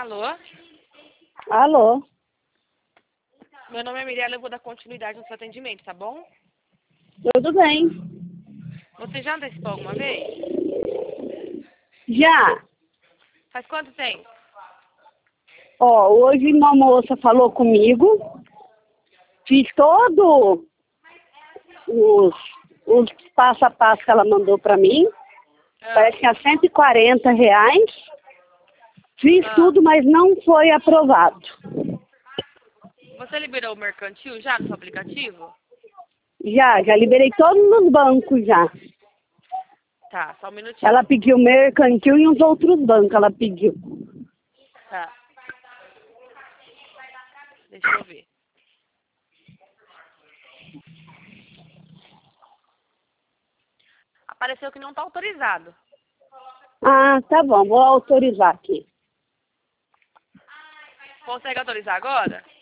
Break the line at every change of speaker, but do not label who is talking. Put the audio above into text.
Alô?
Alô?
Meu nome é Mirella, eu vou dar continuidade no seu atendimento, tá bom?
Tudo bem?
Você já antecipou alguma vez?
Já.
Faz quanto tempo?
Ó, hoje uma moça falou comigo, fiz todo os passo a passo que ela mandou para mim, parece que é R$ 140. Fiz tudo, mas não foi aprovado.
Você liberou o mercantil já no seu aplicativo?
Já liberei todos os bancos já.
Tá, só um minutinho.
Ela pediu mercantil e uns outros bancos ela pediu.
Tá. Deixa eu ver. Apareceu que não tá autorizado.
Ah, tá bom, vou autorizar aqui.
Consegue autorizar agora?